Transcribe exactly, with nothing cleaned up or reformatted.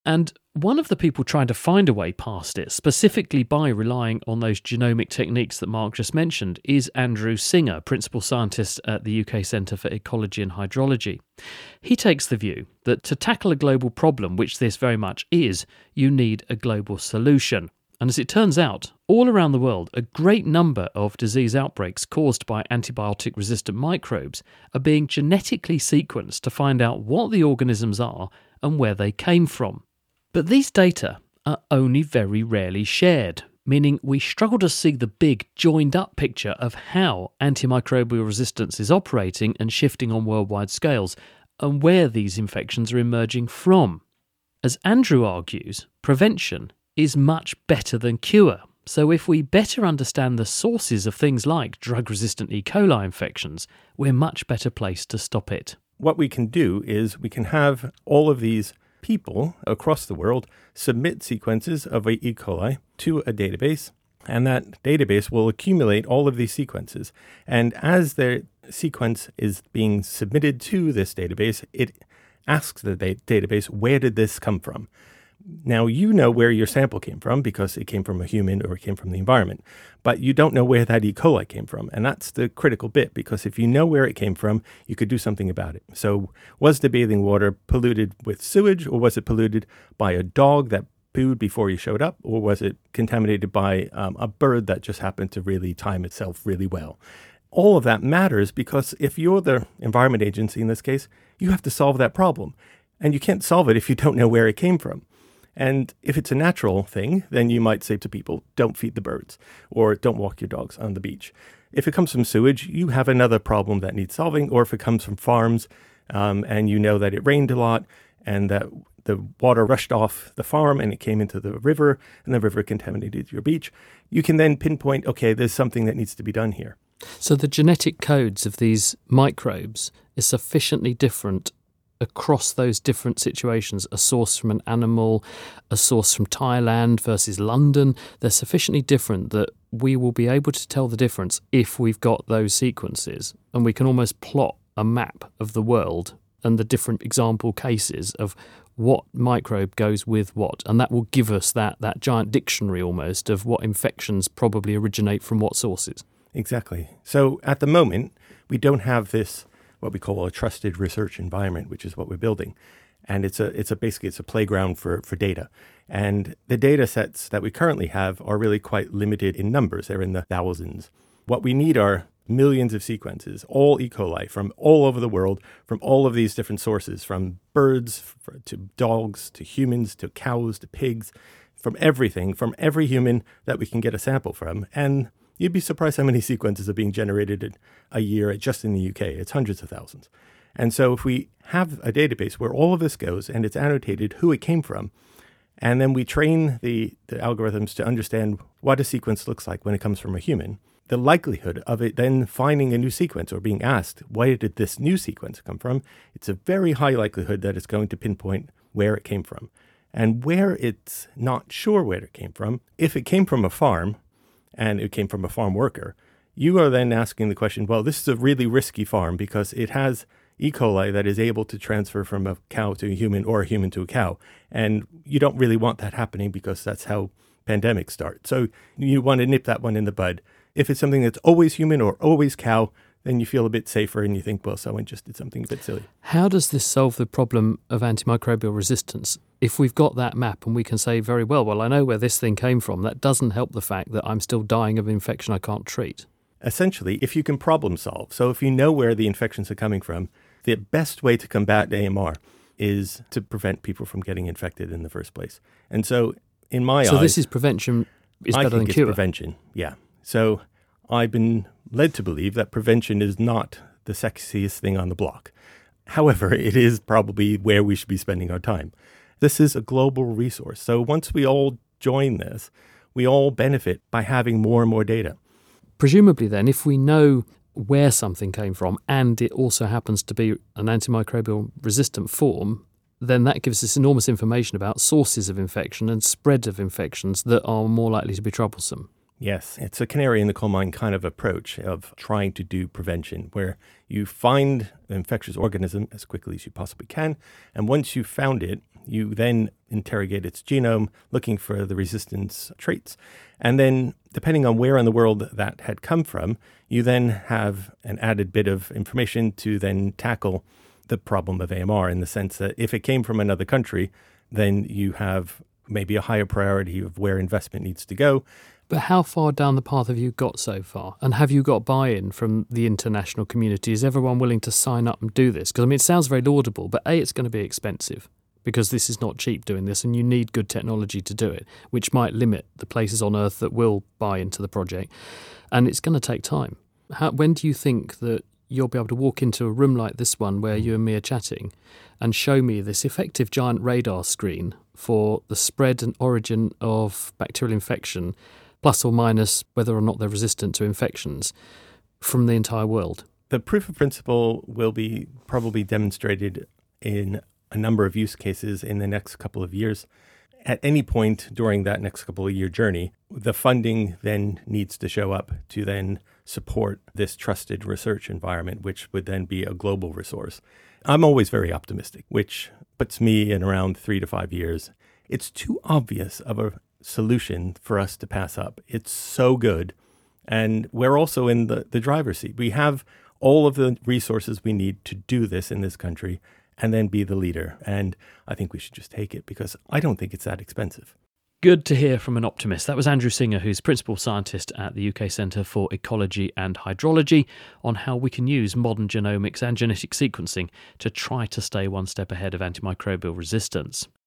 And one of the people trying to find a way past it, specifically by relying on those genomic techniques that Mark just mentioned, is Andrew Singer, Principal Scientist at the U K Centre for Ecology and Hydrology. He takes the view that to tackle a global problem, which this very much is, you need a global solution. And as it turns out, all around the world, a great number of disease outbreaks caused by antibiotic-resistant microbes are being genetically sequenced to find out what the organisms are and where they came from. But these data are only very rarely shared, meaning we struggle to see the big, joined-up picture of how antimicrobial resistance is operating and shifting on worldwide scales, and where these infections are emerging from. As Andrew argues, prevention is much better than cure. So if we better understand the sources of things like drug-resistant E. coli infections, we're much better placed to stop it. What we can do is we can have all of these people across the world submit sequences of E. coli to a database, and that database will accumulate all of these sequences. And as their sequence is being submitted to this database, it asks the da- database, where did this come from? Now, you know where your sample came from because it came from a human or it came from the environment, but you don't know where that E. coli came from. And that's the critical bit, because if you know where it came from, you could do something about it. So was the bathing water polluted with sewage, or was it polluted by a dog that pooed before you showed up, or was it contaminated by um, a bird that just happened to really time itself really well? All of that matters, because if you're the Environment Agency in this case, you have to solve that problem. And you can't solve it if you don't know where it came from. And if it's a natural thing, then you might say to people, don't feed the birds, or don't walk your dogs on the beach. If it comes from sewage, you have another problem that needs solving. Or if it comes from farms, um, and you know that it rained a lot and that the water rushed off the farm and it came into the river and the river contaminated your beach, you can then pinpoint, okay, there's something that needs to be done here. So the genetic codes of these microbes is sufficiently different across those different situations, a source from an animal, a source from Thailand versus London. They're sufficiently different that we will be able to tell the difference if we've got those sequences, and we can almost plot a map of the world and the different example cases of what microbe goes with what, and that will give us that, that giant dictionary almost of what infections probably originate from what sources. Exactly. So at the moment, we don't have this what we call a trusted research environment, which is what we're building. And it's a it's a basically it's a playground for, for data. And the data sets that we currently have are really quite limited in numbers. They're in the thousands. What we need are millions of sequences, all E. coli from all over the world, from all of these different sources, from birds to dogs to humans to cows to pigs, from everything, from every human that we can get a sample from. And you'd be surprised how many sequences are being generated a year just in the U K. It's hundreds of thousands. And so if we have a database where all of this goes and it's annotated who it came from, and then we train the, the algorithms to understand what a sequence looks like when it comes from a human, the likelihood of it then finding a new sequence or being asked, where did this new sequence come from? It's a very high likelihood that it's going to pinpoint where it came from. And where it's not sure where it came from, if it came from a farm, and it came from a farm worker, you are then asking the question, well, this is a really risky farm because it has E. coli that is able to transfer from a cow to a human or a human to a cow. And you don't really want that happening because that's how pandemics start. So you want to nip that one in the bud. If it's something that's always human or always cow, then you feel a bit safer and you think, well, someone just did something a bit silly. How does this solve the problem of antimicrobial resistance? If we've got that map and we can say very well, well, I know where this thing came from, that doesn't help the fact that I'm still dying of infection I can't treat. Essentially, if you can problem solve, so if you know where the infections are coming from, the best way to combat A M R is to prevent people from getting infected in the first place. And so in my so eyes... So this is prevention is I better think than cure? It's prevention, yeah. So I've been led to believe that prevention is not the sexiest thing on the block. However, it is probably where we should be spending our time. This is a global resource. So once we all join this, we all benefit by having more and more data. Presumably then, if we know where something came from and it also happens to be an antimicrobial resistant form, then that gives us enormous information about sources of infection and spread of infections that are more likely to be troublesome. Yes, it's a canary in the coal mine kind of approach of trying to do prevention, where you find the infectious organism as quickly as you possibly can. And once you've found it, You then interrogate its genome, looking for the resistance traits. And then, depending on where in the world that had come from, you then have an added bit of information to then tackle the problem of A M R, in the sense that if it came from another country, then you have maybe a higher priority of where investment needs to go. But how far down the path have you got so far? And have you got buy-in from the international community? Is everyone willing to sign up and do this? Because, I mean, it sounds very laudable, but A, it's going to be expensive because this is not cheap doing this, and you need good technology to do it, which might limit the places on Earth that will buy into the project. And it's going to take time. How, when do you think that you'll be able to walk into a room like this one where you and me are chatting and show me this effective giant radar screen for the spread and origin of bacterial infection, plus or minus whether or not they're resistant to infections, from the entire world? The proof of principle will be probably demonstrated in a number of use cases in the next couple of years. At any point during that next couple of year journey, the funding then needs to show up to then support this trusted research environment, which would then be a global resource. I'm always very optimistic, which puts me in around three to five years. It's too obvious of a solution for us to pass up. It's so good. And we're also in the, the driver's seat. We have all of the resources we need to do this in this country and then be the leader. And I think we should just take it because I don't think it's that expensive. Good to hear from an optimist. That was Andrew Singer, who's Principal Scientist at the U K Centre for Ecology and Hydrology, on how we can use modern genomics and genetic sequencing to try to stay one step ahead of antimicrobial resistance.